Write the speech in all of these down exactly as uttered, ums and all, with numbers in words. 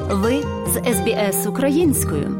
Ви з ес бі ес українською.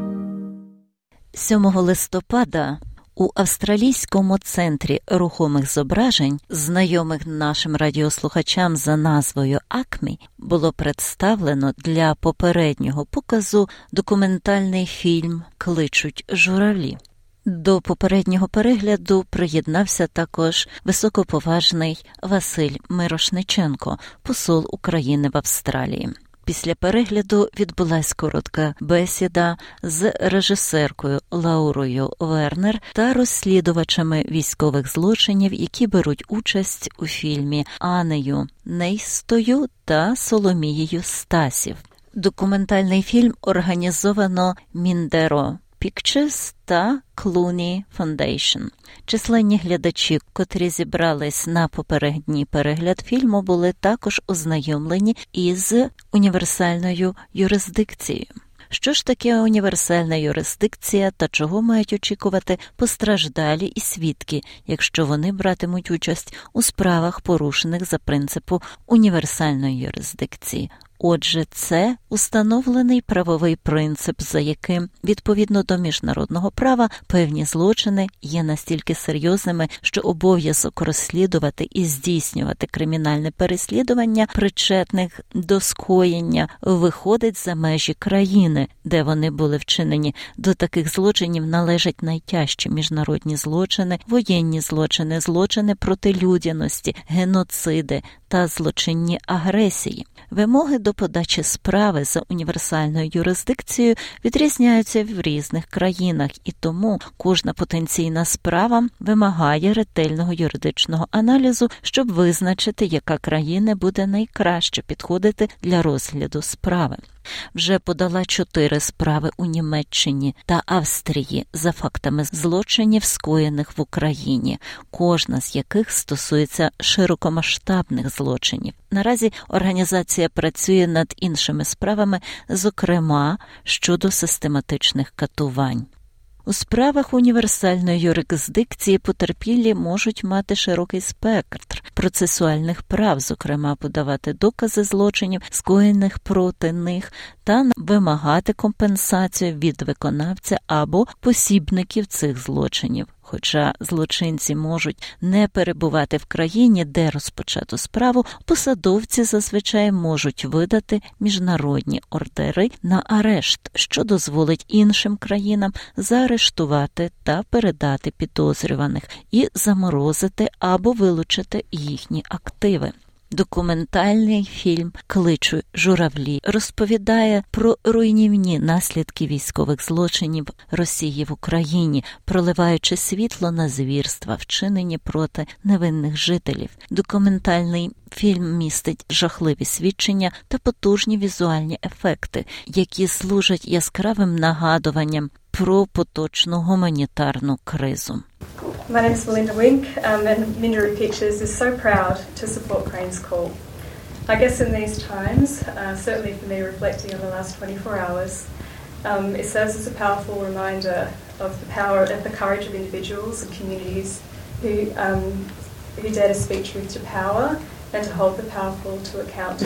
сьомого листопада у Австралійському центрі рухомих зображень, знайомих нашим радіослухачам за назвою «Акмі», було представлено для попереднього показу документальний фільм «Кличуть журавлі». До попереднього перегляду приєднався також високоповажний Василь Мирошниченко, посол України в Австралії. Після перегляду відбулась коротка бесіда з режисеркою Лаурою Вернер та розслідувачами військових злочинів, які беруть участь у фільмі Анею Нейстою та Соломією Стасів. Документальний фільм організовано Mindero Pictures та Clooney Foundation. Численні глядачі, котрі зібрались на попередній перегляд фільму, були також ознайомлені із універсальною юрисдикцією. Що ж таке універсальна юрисдикція та чого мають очікувати постраждалі і свідки, якщо вони братимуть участь у справах, порушених за принципу універсальної юрисдикції? Отже, це установлений правовий принцип, за яким, відповідно до міжнародного права, певні злочини є настільки серйозними, що обов'язок розслідувати і здійснювати кримінальне переслідування причетних до скоєння виходить за межі країни, де вони були вчинені. До таких злочинів належать найтяжчі міжнародні злочини, воєнні злочини, злочини проти людяності, геноциди та злочинні агресії. Вимоги до подачі справи за універсальною юрисдикцією відрізняються в різних країнах, і тому кожна потенційна справа вимагає ретельного юридичного аналізу, щоб визначити, яка країна буде найкраще підходити для розгляду справи. Вже подала чотири справи у Німеччині та Австрії за фактами злочинів, скоєних в Україні, кожна з яких стосується широкомасштабних злочинів. Наразі організація працює над іншими справами, зокрема щодо систематичних катувань. У справах універсальної юрисдикції потерпілі можуть мати широкий спектр процесуальних прав, зокрема подавати докази злочинів, скоєних проти них, та вимагати компенсацію від виконавця або посібників цих злочинів. Хоча злочинці можуть не перебувати в країні, де розпочато справу, посадовці зазвичай можуть видати міжнародні ордери на арешт, що дозволить іншим країнам заарештувати та передати підозрюваних і заморозити або вилучити їхні активи. Документальний фільм «Кличуть журавлі» розповідає про руйнівні наслідки військових злочинів Росії в Україні, проливаючи світло на звірства, вчинені проти невинних жителів. Документальний фільм містить жахливі свідчення та потужні візуальні ефекти, які служать яскравим нагадуванням про поточну гуманітарну кризу. My name is Melinda Wink, um, and Mindero Pictures is so proud to support Crane's Call. I guess in these times, uh, certainly for me reflecting on the last twenty-four hours, um, it serves as a powerful reminder of the power of the courage of individuals and communities who, um, who dare to speak truth to power and to hold the powerful to account,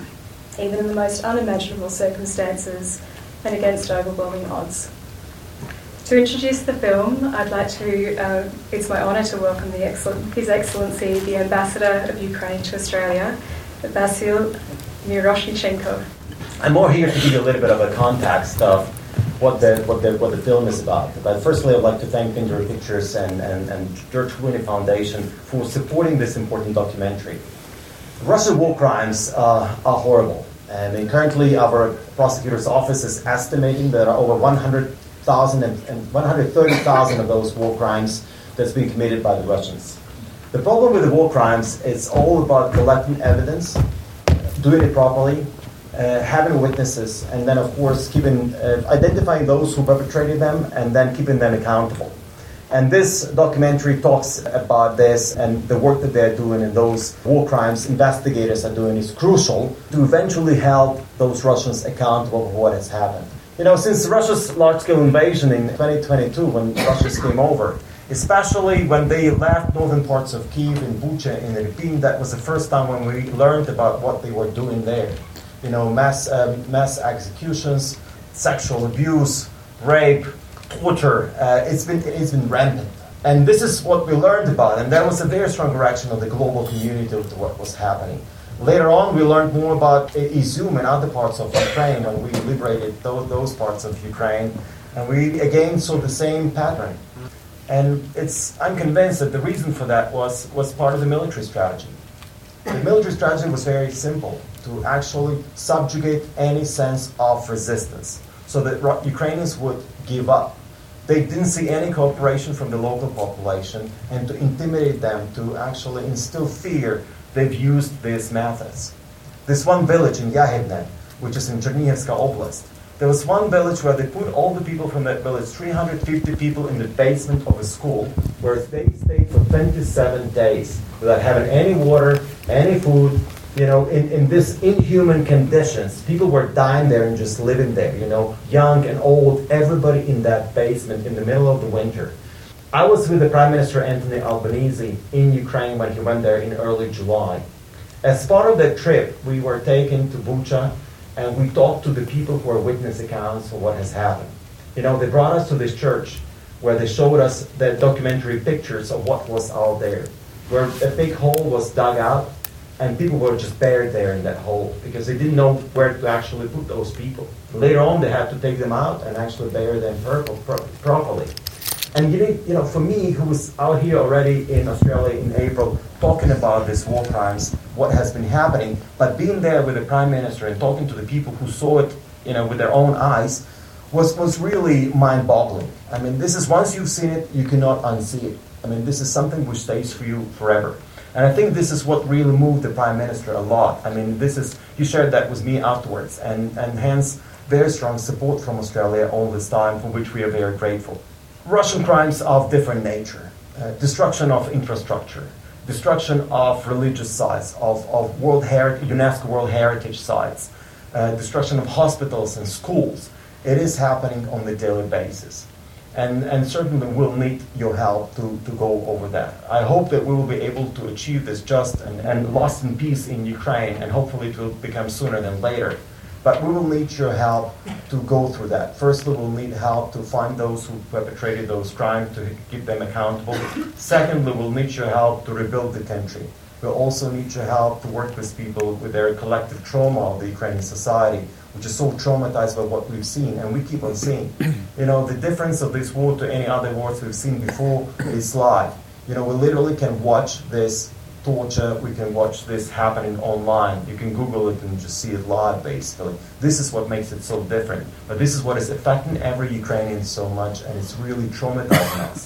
even in the most unimaginable circumstances and against overwhelming odds. To introduce the film, I'd like to, uh, it's my honour to welcome the excellent, His Excellency, the Ambassador of Ukraine to Australia, Vasyl Miroshnichenko. I'm more here to give you a little bit of a context of what the, what the, what the film is about. But firstly, I'd like to thank Mindero Pictures and, and, and George Clooney Foundation for supporting this important documentary. Russian war crimes uh, are horrible. I mean, currently our prosecutor's office is estimating there are over one hundred thousand and one hundred thirty thousand of those war crimes that's been committed by the Russians. The problem with the war crimes is all about collecting evidence, doing it properly, uh, having witnesses, and then of course keeping uh, identifying those who perpetrated them and then keeping them accountable. And this documentary talks about this, and the work that they're doing and those war crimes investigators are doing is crucial to eventually help those Russians accountable for what has happened. You know, since Russia's large-scale invasion in twenty twenty-two, when the Russians came over, especially when they left northern parts of Kyiv and Bucha and Irpin, that was the first time when we learned about what they were doing there. you know, mass um, mass executions, sexual abuse, rape, torture. Uh, it's been it's been rampant. And this is what we learned about, and that was a very strong reaction of the global community to what was happening. Later on, we learned more about Izum and other parts of Ukraine when we liberated those, those parts of Ukraine, and we again saw the same pattern. And it's I'm convinced that the reason for that was, was part of the military strategy. The military strategy was very simple, to actually subjugate any sense of resistance, so that Ukrainians would give up. They didn't see any cooperation from the local population, and to intimidate them, to actually instill fear, they've used these methods. This one village in Yahidne, which is in Chernihivska Oblast, there was one village where they put all the people from that village, three hundred fifty people, in the basement of a school, where they stayed for twenty-seven days without having any water, any food, you know, in, in this inhuman conditions. People were dying there and just living there, you know, young and old, everybody in that basement in the middle of the winter. I was with the Prime Minister Anthony Albanese in Ukraine when he went there in early July. As part of that trip, we were taken to Bucha, and we talked to the people who are witness accounts for what has happened. You know, they brought us to this church where they showed us the documentary pictures of what was out there, where a big hole was dug out, and people were just buried there in that hole because they didn't know where to actually put those people. Later on, they had to take them out and actually bury them properly. And you know, you know, for me, who was out here already in Australia in April, talking about these war crimes, what has been happening, but being there with the Prime Minister and talking to the people who saw it, you know, with their own eyes, was, was really mind-boggling. I mean, this is, once you've seen it, you cannot unsee it. I mean, this is something which stays for you forever. And I think this is what really moved the Prime Minister a lot. I mean, this is, he shared that with me afterwards, and, and hence very strong support from Australia all this time, for which we are very grateful. Russian crimes of different nature, uh, destruction of infrastructure, destruction of religious sites, of, of World Heri- UNESCO World Heritage sites, uh, destruction of hospitals and schools. It is happening on a daily basis. And, and certainly we'll need your help to, to go over that. I hope that we will be able to achieve this just and, and lasting peace in Ukraine, and hopefully it will become sooner than later. But we will need your help to go through that. Firstly, we'll need help to find those who perpetrated those crimes, to keep them accountable. Secondly, we'll need your help to rebuild the country. We'll also need your help to work with people with their collective trauma of the Ukrainian society, which is so traumatized by what we've seen, and we keep on seeing. You know, the difference of this war to any other wars we've seen before is live. You know, we literally can watch this torture, we can watch this happening online. You can Google it and just see it live, basically. This is what makes it so different. But this is what is affecting every Ukrainian so much, and it's really traumatizing us.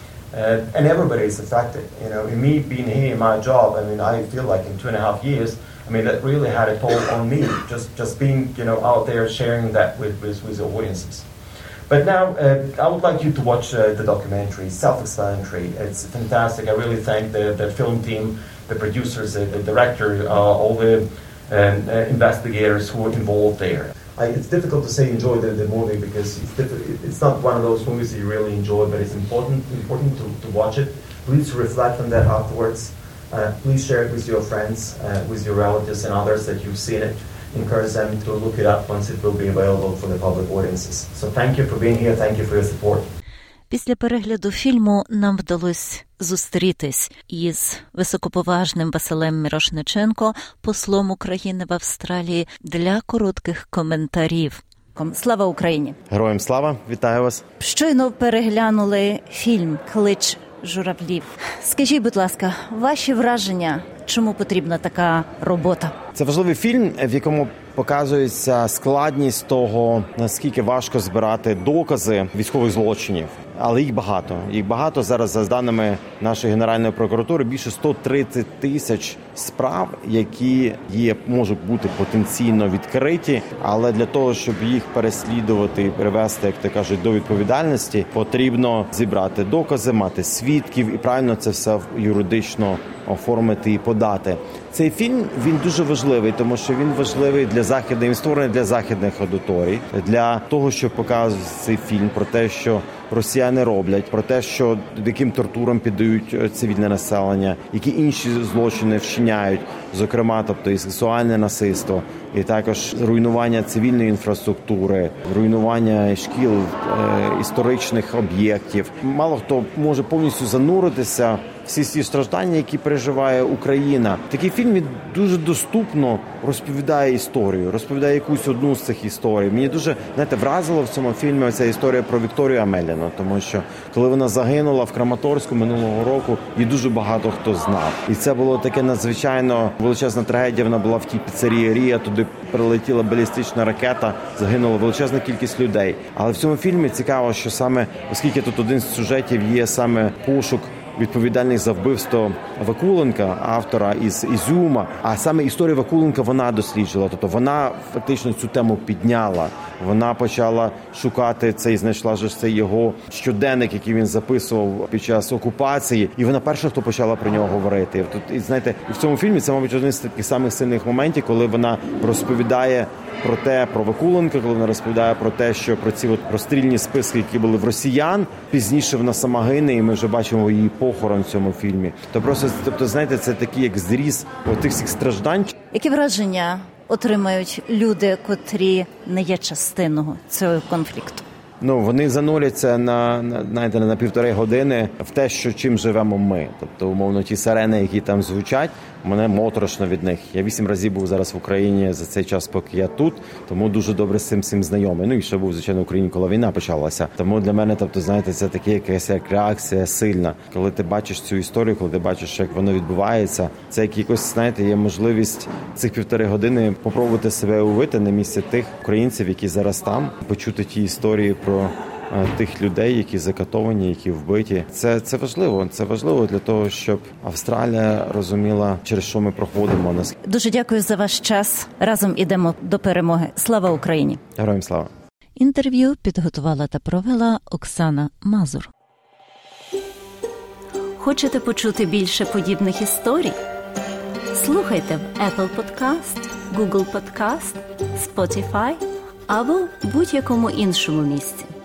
Uh, and everybody is affected. You know, in me being here in my job, I mean, I feel like in two and a half years, I mean, that really had a toll on me, just, just being, you know, out there sharing that with, with, with the audiences. But now, uh, I would like you to watch uh, the documentary. It's self-explanatory. It's fantastic. I really thank the, the film team, the producers, the, the director, uh, all the um, uh, investigators who were involved there. I, it's difficult to say enjoy the, the movie because it's, diff- it's not one of those movies you really enjoy, but it's important important to, to watch it. Please reflect on that afterwards. Uh, please share it with your friends, uh, with your relatives and others that you've seen it. Encourage them to look it up once it will be available for the public audiences. So thank you for being here. Thank you for your support. Після перегляду фільму нам вдалося зустрітись із високоповажним Василем Мірошниченко, послом України в Австралії, для коротких коментарів. Слава Україні! Героям слава! Вітаю вас! Щойно переглянули фільм «Клич журавлів». Скажіть, будь ласка, ваші враження, чому потрібна така робота? Це важливий фільм, в якому показується складність того, наскільки важко збирати докази військових злочинів. Але їх багато. Їх багато зараз, за даними нашої Генеральної прокуратури, більше сто тридцять тисяч справ, які є, можуть бути потенційно відкриті. Але для того, щоб їх переслідувати і привести, як то кажуть, до відповідальності, потрібно зібрати докази, мати свідків і правильно це все юридично оформити і подати. Цей фільм, він дуже важливий, тому що він важливий для західних, він створений для західних аудиторій, для того, щоб показувати цей фільм про те, що росіяни роблять, про те, що яким тортурам піддають цивільне населення, які інші злочини вчиняють, зокрема, тобто і сексуальне насильство, і також руйнування цивільної інфраструктури, руйнування шкіл, е, історичних об'єктів. Мало хто може повністю зануритися всі ці страждання, які переживає Україна. Такий фільм він дуже доступно розповідає історію, розповідає якусь одну з цих історій. Мені дуже, знаєте, вразило в цьому фільмі оця історія про Вікторію Амеліну, тому що коли вона загинула в Краматорську минулого року, її дуже багато хто знав. І це було таке надзвичайно величезна трагедія. Вона була в тій піцерії Рія, туди прилетіла балістична ракета, загинула величезна кількість людей. Але в цьому фільмі цікаво, що саме, оскільки тут один з сюжетів є саме пошук відповідальний за вбивство Вакуленка, автора із Ізюма, а саме історію Вакуленка вона досліджувала, тобто вона фактично цю тему підняла. Вона почала шукати це і знайшла ж цей його щоденник, який він записував під час окупації, і вона перша, хто почала про нього говорити. Тут, і знаєте, в цьому фільмі це, мабуть, один з таких самих сильних моментів, коли вона розповідає про те, про Вакуленка, коли вона розповідає про те, що про ці от розстрільні списки, які були в росіян, пізніше вона сама гине, і ми вже бачимо її похорон в цьому фільмі. То просто, тобто, знаєте, це такий як зріз отих всіх страждань. Які враження отримають люди, котрі не є частиною цього конфлікту? Ну, вони зануряться на, на, знаєте, на півтори години в те, що чим живемо ми. Тобто, умовно, ті сирени, які там звучать, мене моторошно від них. Я вісім разів був зараз в Україні за цей час, поки я тут, тому дуже добре з цим всім знайомий. Ну, і ще був, звичайно, в Україні, коли війна почалася. Тому для мене, тобто, знаєте, це таке якась як реакція сильна. Коли ти бачиш цю історію, коли ти бачиш, як воно відбувається, це як якось, знаєте, є можливість цих півтори години попробувати себе уявити на місці тих українців, які зараз там, почути ті історії про тих людей, які закатовані, які вбиті. Це, це важливо. Це важливо для того, щоб Австралія розуміла, через що ми проходимо. Дуже дякую за ваш час. Разом ідемо до перемоги. Слава Україні! Героям слава! Інтерв'ю підготувала та провела Оксана Мазур. Хочете почути більше подібних історій? Слухайте в Apple Podcast, Google Podcast, Spotify або будь-якому іншому місці.